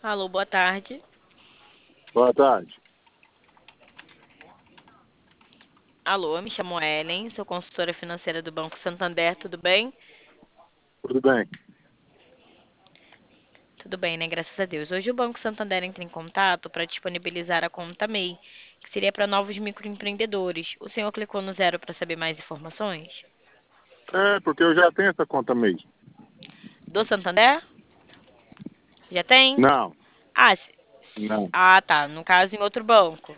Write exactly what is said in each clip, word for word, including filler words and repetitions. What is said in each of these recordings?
Alô, boa tarde. Boa tarde. Alô, me chamo Ellen, sou consultora financeira do Banco Santander, tudo bem? Tudo bem? Tudo bem, né? Graças a Deus. Hoje o Banco Santander entra em contato para disponibilizar a conta M E I, que seria para novos microempreendedores. O senhor clicou no zero para saber mais informações? É, porque eu já tenho essa conta M E I. Do Santander? Já tem? Não, Ah, se- não. ah, tá. No caso, em outro banco.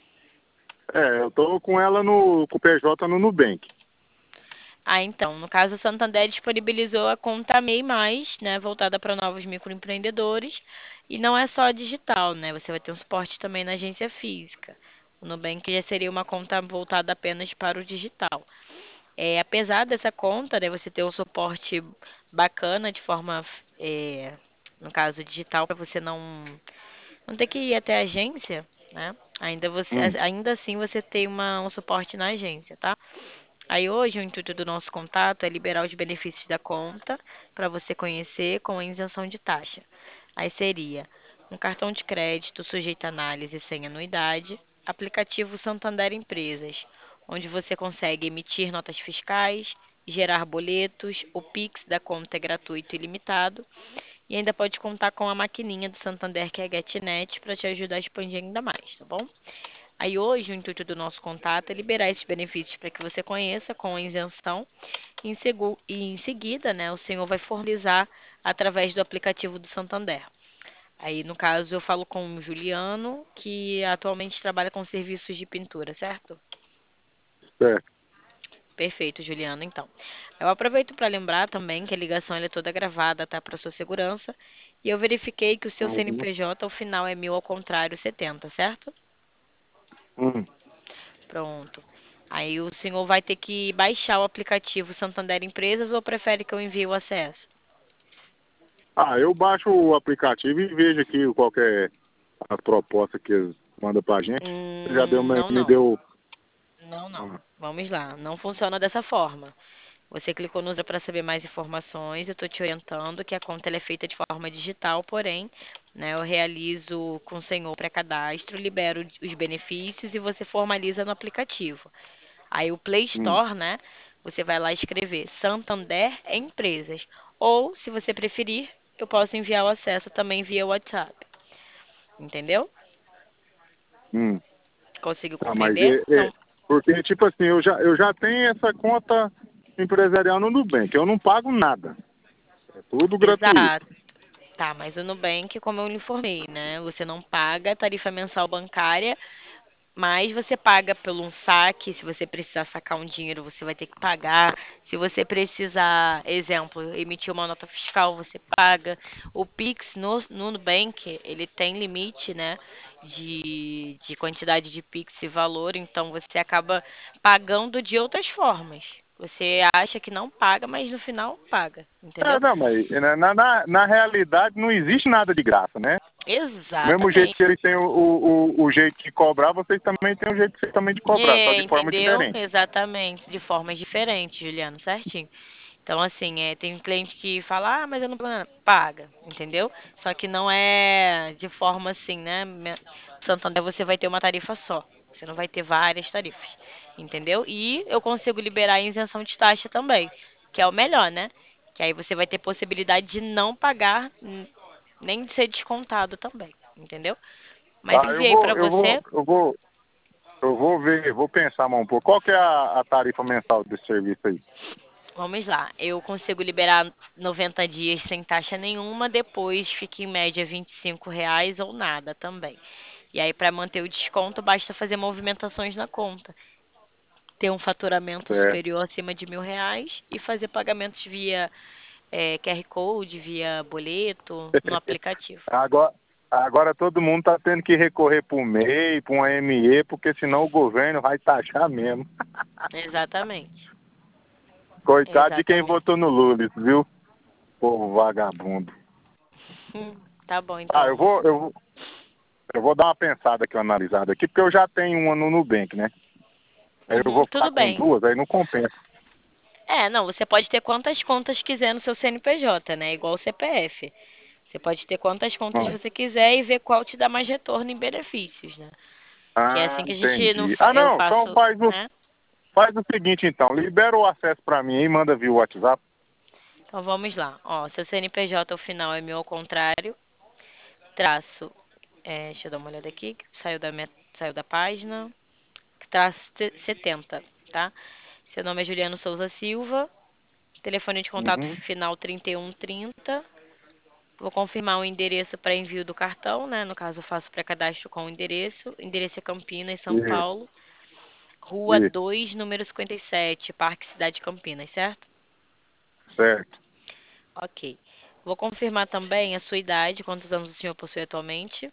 É, eu tô com ela no com o P J no Nubank. Ah, então, no caso, o Santander disponibilizou a conta M E I mais, né, voltada para novos microempreendedores, e não é só digital, né? Você vai ter um suporte também na agência física. O Nubank já seria uma conta voltada apenas para o digital. É, apesar dessa conta, né, você ter um suporte bacana de forma, é, no caso digital, para você não não ter que ir até a agência, né? Ainda você, Hum, ainda assim você tem uma, um suporte na agência, tá? Aí hoje o intuito do nosso contato é liberar os benefícios da conta para você conhecer com a isenção de taxa. Aí seria um cartão de crédito sujeito a análise sem anuidade, aplicativo Santander Empresas, onde você consegue emitir notas fiscais, gerar boletos, o Pix da conta é gratuito e ilimitado, e ainda pode contar com a maquininha do Santander que é a GetNet para te ajudar a expandir ainda mais, tá bom? Aí hoje o intuito do nosso contato é liberar esses benefícios para que você conheça com a isenção e em, segu- e em seguida, né, o senhor vai formalizar através do aplicativo do Santander. Aí, no caso, eu falo com o Juliano, que atualmente trabalha com serviços de pintura, certo? certo. Perfeito, Juliano, então. Eu aproveito para lembrar também que a ligação ela é toda gravada, tá, para sua segurança. E eu verifiquei que o seu Uhum. C N P J, ao final, é mil ao contrário, setenta, certo? Hum. Pronto. Aí o senhor vai ter que baixar o aplicativo Santander Empresas ou prefere que eu envie o acesso? Ah, eu baixo o aplicativo e vejo aqui qual que é a proposta que eles mandam pra gente. Você já deu, Hum, me não, me não. deu. Não, não. Ah, Vamos lá. Não funciona dessa forma. Você clicou no para saber mais informações. Eu estou te orientando que a conta ela é feita de forma digital, porém, né, eu realizo com o senhor pré-cadastro, libero os benefícios e você formaliza no aplicativo. Aí o Play hum, Store, né? Você vai lá escrever Santander Empresas. Ou, se você preferir, eu posso enviar o acesso também via WhatsApp. Entendeu? hum. Conseguiu Tá, mas compreender? é, é, São porque, tipo assim, eu já, eu já tenho essa conta empresarial no Nubank. Eu não pago nada. É tudo gratuito. exato. Tá, mas o Nubank, como eu lhe informei, né? Você não paga a tarifa mensal bancária, mas você paga pelo um saque. Se você precisar sacar um dinheiro, você vai ter que pagar. Se você precisar, exemplo, emitir uma nota fiscal, você paga. O Pix no, no Nubank, ele tem limite, né? De, de quantidade de Pix e valor, então você acaba pagando de outras formas. Você acha que não paga, mas no final paga, É, entendeu? não, mas na, na, na na realidade não existe nada de graça, né? Do mesmo jeito Exatamente. que eles têm o, o, o, o jeito de cobrar, vocês também têm o jeito vocês também de cobrar, só É, de forma entendeu? diferente. Exatamente, de formas diferentes, Juliano, certinho. Então, assim, é, tem cliente que fala, ah, mas eu não pago nada. Paga, entendeu? Só que não é de forma assim, né? Me- Santander você vai ter uma tarifa só. Você não vai ter várias tarifas, entendeu? E eu consigo liberar a isenção de taxa também, que é o melhor, né? Que aí você vai ter possibilidade de não pagar, n- nem de ser descontado também, entendeu? Mas Tá, eu enviei vou, para eu vou, você. eu vou, eu vou ver, vou pensar mais um pouco. Qual que é a, a tarifa mensal desse serviço aí? Vamos lá, eu consigo liberar noventa dias sem taxa nenhuma, depois fica em média vinte e cinco reais ou nada também. E aí, para manter o desconto, basta fazer movimentações na conta. Ter um faturamento É, superior acima de mil reais e fazer pagamentos via eh, Q R Code, via boleto, no aplicativo. agora, agora todo mundo está tendo que recorrer para um M E I, para um M E, porque senão o governo vai taxar mesmo. Exatamente. Coitado de quem Exatamente. votou no Lula, viu? Povo vagabundo. Hum, tá bom, Ah, eu então. vou, eu vou, eu vou dar uma pensada aqui, uma analisada aqui, porque eu já tenho uma no Nubank, né? Aí eu Uhum, vou ficar tudo com bem. duas, aí não compensa. É, não, você pode ter quantas contas quiser no seu C N P J, né? Igual o C P F. Você pode ter quantas contas Hum. você quiser e ver qual te dá mais retorno em benefícios, né? Que é Ah, assim que a gente não, entendi. fa- Ah, eu não, então faço, faz o, né? faz o seguinte, então. Libera o acesso para mim e manda via WhatsApp. Então vamos lá. Ó, seu C N P J, o final é meu ao contrário, traço, é, deixa eu dar uma olhada aqui, que saiu da minha, saiu da página, traço se- setenta, tá? Seu nome é Juliano Souza Silva, telefone de contato Uhum. final trinta e um trinta. Vou confirmar o endereço para envio do cartão, né? No caso, eu faço pré-cadastro com o endereço. Endereço é Campinas, São Isso, Paulo. Rua isso, dois, número cinquenta e sete, Parque Cidade Campinas, certo? certo. Ok. Vou confirmar também a sua idade, quantos anos o senhor possui atualmente.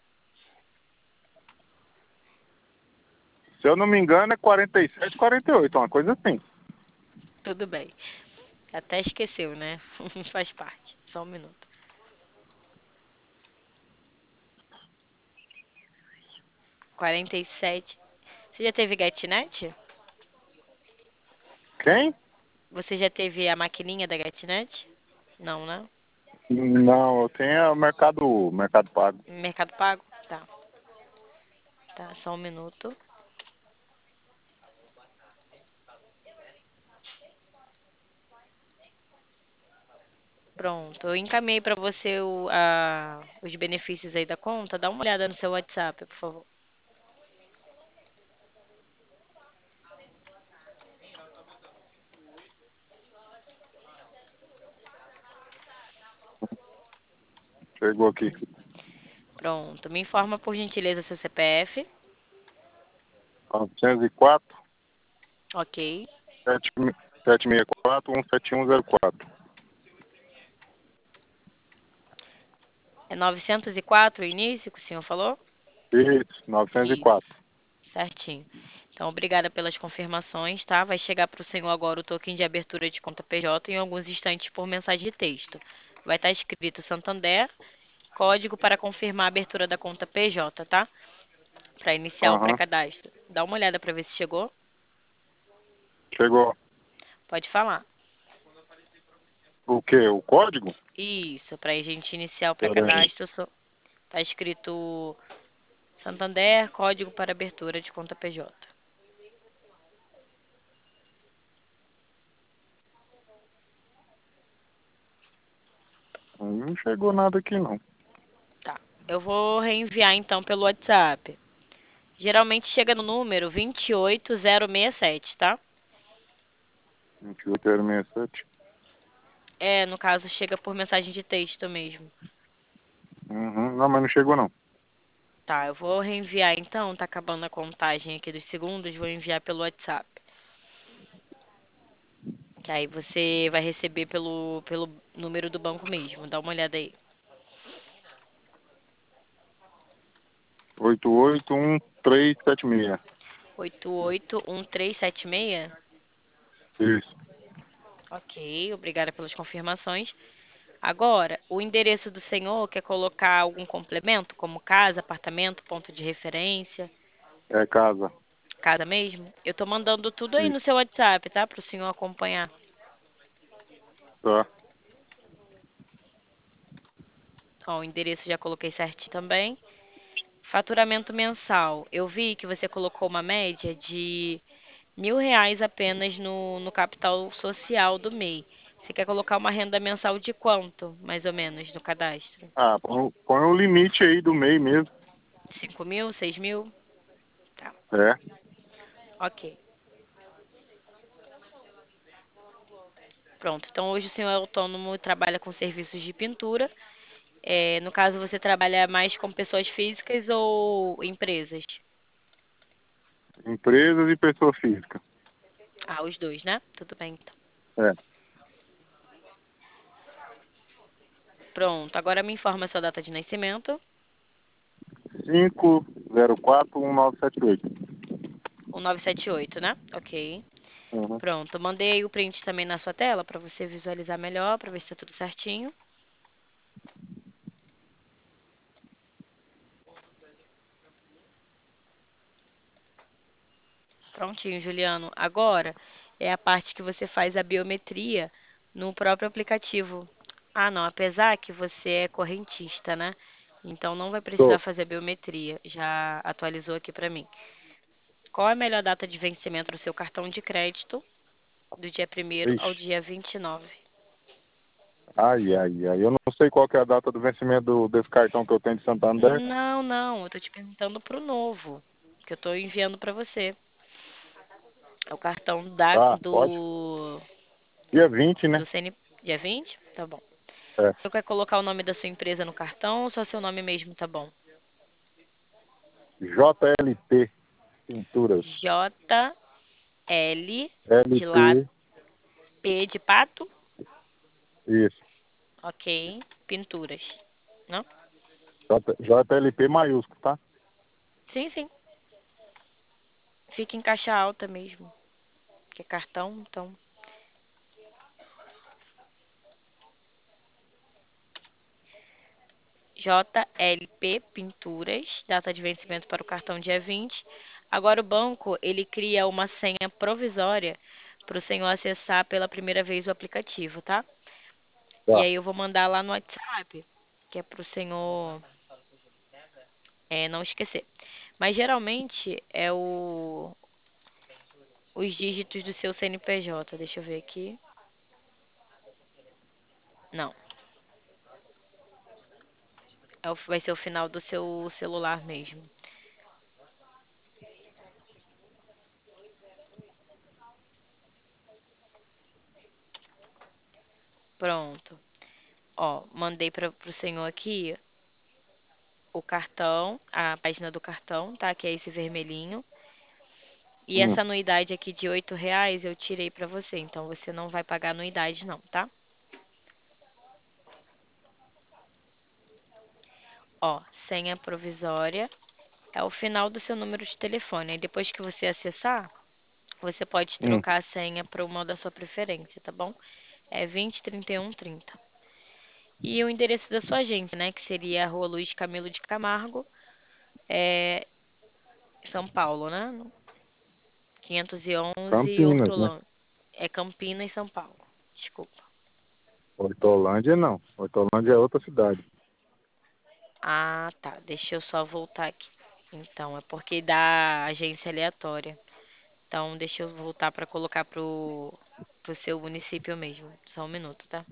Se eu não me engano, é quarenta e sete, quarenta e oito, uma coisa assim. Tudo bem. Até esqueceu, né? Faz parte. Só um minuto. quarenta e sete. Você já teve GetNet? Quem? Você já teve a maquininha da GetNet? Não, né? Não, eu tenho o Mercado, Mercado Pago. Mercado Pago? Tá. Tá, só um minuto. Pronto, eu encaminhei para você o- a- os benefícios aí da conta. Dá uma olhada no seu WhatsApp, por favor. Chegou aqui. Pronto, me informa por gentileza seu C P F. novecentos e quatro, Ok. setecentos e sessenta e quatro, cento e setenta e um zero quatro. É novecentos e quatro o início que o senhor falou? Isso, novecentos e quatro. Isso, certinho. Então, obrigada pelas confirmações, tá? Vai chegar para o senhor agora o token de abertura de conta P J em alguns instantes por mensagem de texto. Vai estar escrito Santander, código para confirmar a abertura da conta P J, tá? Para iniciar o Aham. pré-cadastro. Dá uma olhada para ver se chegou. Chegou. Pode falar. O quê? O código? Isso, para a gente iniciar o Pera aí. pré-cadastro, só- tá escrito Santander, código para abertura de conta P J. Não chegou nada aqui, não. Tá. Eu vou reenviar então pelo WhatsApp. Geralmente chega no número vinte e oito zero sessenta e sete, tá? vinte e oito zero sessenta e sete. É, no caso chega por mensagem de texto mesmo. Uhum. Não, mas não chegou, não. Tá, eu vou reenviar então, tá acabando a contagem aqui dos segundos, vou enviar pelo WhatsApp. Que aí você vai receber pelo, pelo número do banco mesmo. Dá uma olhada aí. oito oito um três sete seis. oito oito um três sete seis. Isso. Ok, obrigada pelas confirmações. Agora, o endereço do senhor quer colocar algum complemento, como casa, apartamento, ponto de referência, É casa. casa mesmo? Eu tô mandando tudo aí no Isso. seu WhatsApp, tá? Para o senhor acompanhar. Tá. Ó, o endereço já coloquei certinho também. Faturamento mensal. Eu vi que você colocou uma média de mil reais apenas no, no capital social do M E I. Você quer colocar uma renda mensal de quanto, mais ou menos, no cadastro? Ah, põe, põe o limite aí do meio mesmo. Cinco mil, seis mil? Tá, É. ok. Pronto. Então, hoje o senhor é autônomo e trabalha com serviços de pintura. É, no caso, você trabalha mais com pessoas físicas ou empresas? Empresas e pessoa física. Ah, os dois, né? Tudo bem, então. É. Pronto. Agora me informa a sua data de nascimento. cinco zero quatro um nove sete oito. O nove sete oito, né? Ok. Uhum. Pronto. Mandei aí o print também na sua tela para você visualizar melhor, para ver se tá tudo certinho. Prontinho, Juliano. Agora é a parte que você faz a biometria no próprio aplicativo. Ah, não, apesar que você é correntista, né? Então não vai precisar Tô. fazer biometria. Já atualizou aqui pra mim. Qual é a melhor data de vencimento do seu cartão de crédito? Do dia primeiro ao Ixi. dia vinte e nove. Ai, ai, ai. Eu não sei qual que é a data do vencimento do- desse cartão que eu tenho de Santander. Não, não, eu tô te perguntando pro novo, que eu tô enviando pra você. É o cartão da Tá, pode. do Dia vinte, do né? C N dia vinte? Tá bom. É. Você quer colocar o nome da sua empresa no cartão ou só seu nome mesmo, tá bom? J L T Pinturas. J L de lá, L T, P de pato, isso. ok, pinturas. Não? J- JLP maiúsculo, tá? Sim, sim. Fica em caixa alta mesmo, que é cartão, então. J L P Pinturas, data de vencimento para o cartão dia vinte. Agora o banco, ele cria uma senha provisória para o senhor acessar pela primeira vez o aplicativo, tá? E Tá. aí eu vou mandar lá no WhatsApp, que é para o senhor é, não esquecer. Mas geralmente é o, os dígitos do seu C N P J. Deixa eu ver aqui. Não, é o- vai ser o final do seu celular mesmo. Pronto. Ó, mandei para o senhor aqui o cartão, a página do cartão, tá? Que é esse vermelhinho. E Hum. essa anuidade aqui de oito reais eu tirei pra você, então você não vai pagar anuidade não, tá? Ó, senha provisória é o final do seu número de telefone. Aí depois que você acessar, você pode Hum. trocar a senha para uma da sua preferência, tá bom? É vinte, trinta e um, trinta. E o endereço da sua agência, né? Que seria a Rua Luiz Camilo de Camargo, é São Paulo, né? quinhentos e onze Campinas, né? Hortolândia. É Campinas, São Paulo. Desculpa. Hortolândia não. Hortolândia é outra cidade. Ah, tá. Deixa eu só voltar aqui. Então, é porque da agência aleatória. Então, deixa eu voltar para colocar pro, pro seu município mesmo. Só um minuto, tá?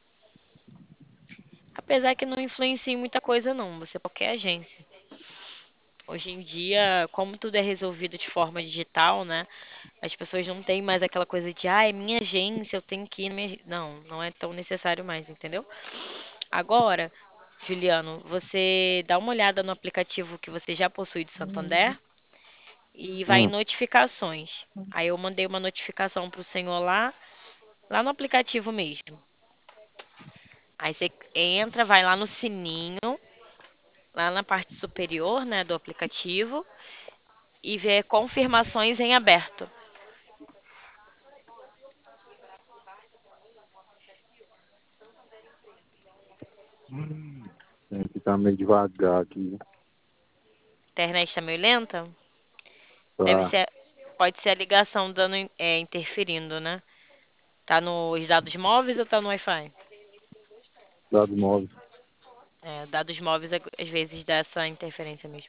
Apesar que não influencia em muita coisa, não. Você é qualquer agência. Hoje em dia, como tudo é resolvido de forma digital, né? As pessoas não têm mais aquela coisa de, ah, é minha agência, eu tenho que ir na minha... Não, não é tão necessário mais, entendeu? Agora, Juliano, você dá uma olhada no aplicativo que você já possui de Santander e vai em Hum. notificações. Aí eu mandei uma notificação pro senhor lá, lá no aplicativo mesmo. Aí você entra, vai lá no sininho, lá na parte superior, né, do aplicativo e vê confirmações em aberto. Hum. Tem que ficar meio devagar aqui. A internet tá meio lenta? Deve Tá. ser, pode ser a ligação dando, é, interferindo, né? Tá nos dados móveis ou tá no Wi-Fi? Dados móveis. É, dados móveis é- às vezes dá essa interferência mesmo.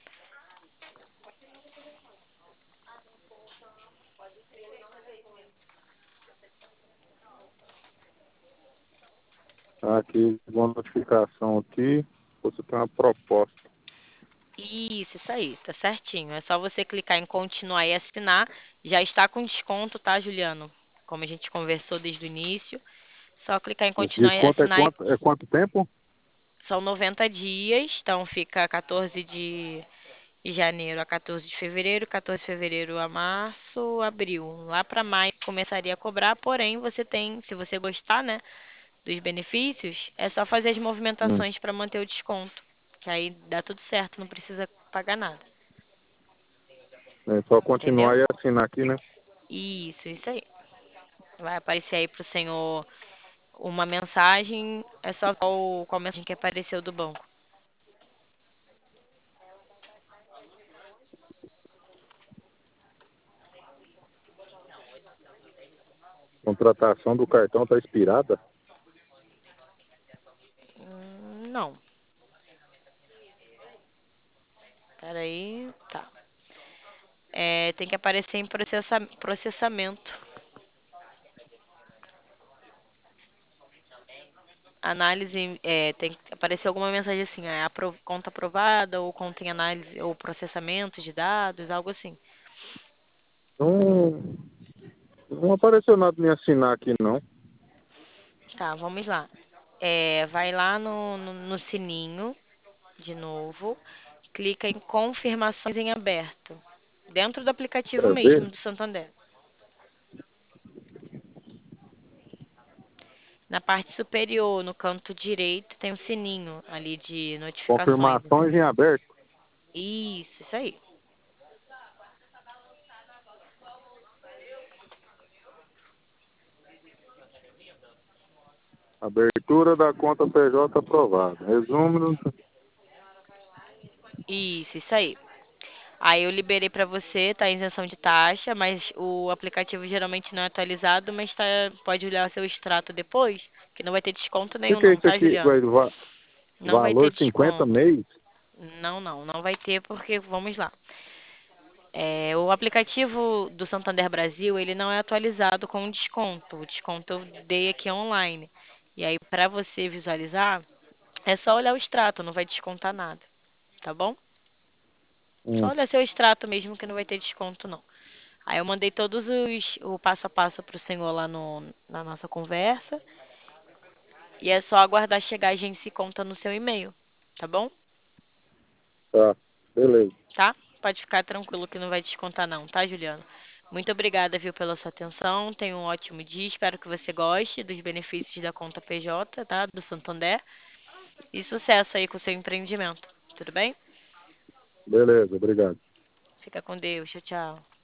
Tá aqui, uma notificação aqui. Você tem uma proposta. Isso, isso aí, tá certinho. É só você clicar em continuar e assinar. Já está com desconto, tá, Juliano? Como a gente conversou desde o início. Só clicar em Esse continuar e desconto é assinar. quanto, é quanto tempo? São noventa dias, então fica quatorze de janeiro a quatorze de fevereiro, quatorze de fevereiro a março, abril. Lá para maio começaria a cobrar, porém você tem, se você gostar, né, dos benefícios, é só fazer as Hum. movimentações para manter o desconto, que aí dá tudo certo, não precisa pagar nada, É só entendeu? continuar e assinar aqui, né? Isso, isso aí. Vai aparecer aí pro senhor uma mensagem, é só qual, qual mensagem que apareceu do banco. Contratação do cartão está expirada? não. Peraí, tá. É, tem que aparecer em processa- processamento. Análise, é, tem que aparecer alguma mensagem assim, é, apro- conta aprovada, ou conta em análise, ou processamento de dados, algo assim. Não, não apareceu nada me assinar aqui, não. Tá, vamos lá. É, vai lá no, no, no sininho, de novo, clica em confirmações em aberto, dentro do aplicativo Quer ver? mesmo do Santander. Na parte superior, no canto direito, tem um sininho ali de notificações, Confirmações entendeu? em aberto. Isso, isso aí. Abertura da conta P J aprovada. Resumo. Isso, isso aí. Aí eu liberei pra você, tá em isenção de taxa, mas o aplicativo geralmente não é atualizado, mas tá, pode olhar seu extrato depois, que não vai ter desconto O que, nenhum que é não, isso tá, aqui? Juliano? Vai, va- Não vai ter valor cinquenta desconto. mês? Não, não, não vai ter porque, vamos lá. É, o aplicativo do Santander Brasil, ele não é atualizado com desconto. O desconto eu dei aqui online. E aí, para você visualizar, é só olhar o extrato, não vai descontar nada, tá bom? Só Hum, olhar seu extrato mesmo que não vai ter desconto, não. Aí eu mandei todos os o passo a passo pro senhor lá no, na nossa conversa. E é só aguardar chegar a agência e conta no seu e-mail, tá bom? tá, beleza. Tá? Pode ficar tranquilo que não vai descontar não, tá, Juliano? Muito obrigada, viu, pela sua atenção. Tenha um ótimo dia. Espero que você goste dos benefícios da conta P J, tá? Do Santander. E sucesso aí com o seu empreendimento. Tudo bem? Beleza, obrigado. Fica com Deus. Tchau, tchau.